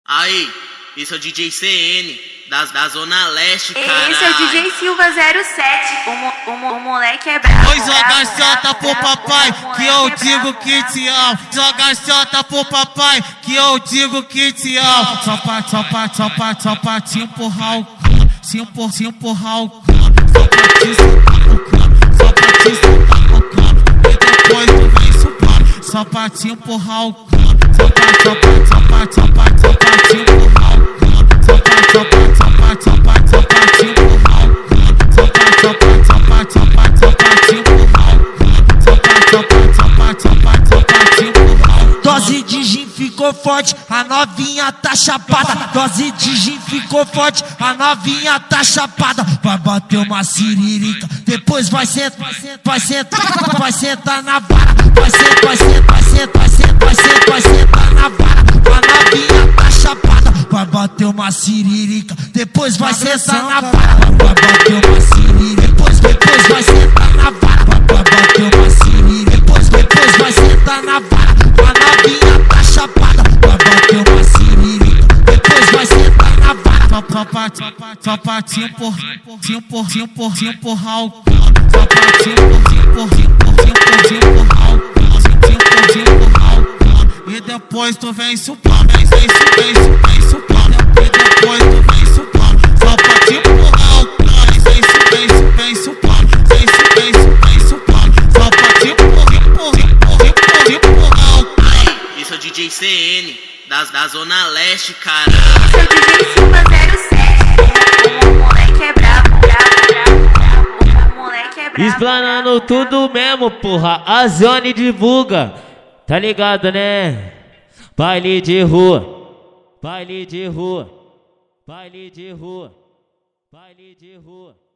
Aí, esse é o DJ CN, da Zona Leste, cara. Esse é o DJ Silva 07, o moleque é bravo. Oi, joga xota pro papai, que eu digo que te amo. Joga xota pro papai, que eu digo que te amo. Só pra te empurrar o cano, se empurrar o cano. Só pra te soltar o cano, só pra te soltar o cano. E depois tu vem chupando, só pra te empurrar o cano. Só pra te empurrar o cano. Só pra te empurrar o cano. Só pra te empurrar o cano. Dose de gin ficou forte, a novinha tá chapada. Dose de gin ficou forte, a novinha tá chapada. Vai bater uma siririca, depois vai sentar na vara. Vai sentar na vara. A novinha tá chapada. Vai bater uma siririca, depois vai sentar na vara. Vai bater uma siririca, depois vai sentar na vara. Vai bater uma siririca, depois vai sentar na vara. A novinha tá chapada. Vai bater uma siririca, depois vai sentar na vara. Só pra te empurrar o cano. Só pra te empurrar o cano. E depois tu vem chupando, vem chupando. E depois tu vem chupando, só pra te empurrar o cano. Vem chupando, vem chupando. Só pra te empurrar o cano. Esse é o DJ CN, da Zona Leste, cara. Esse é o DJ Silva 07, o moleque é bravo. O moleque é bravo. Explanando tudo mesmo, porra, a Zone divulga. Tá ligado, né? Baile de rua, baile de rua, baile de rua, baile de rua.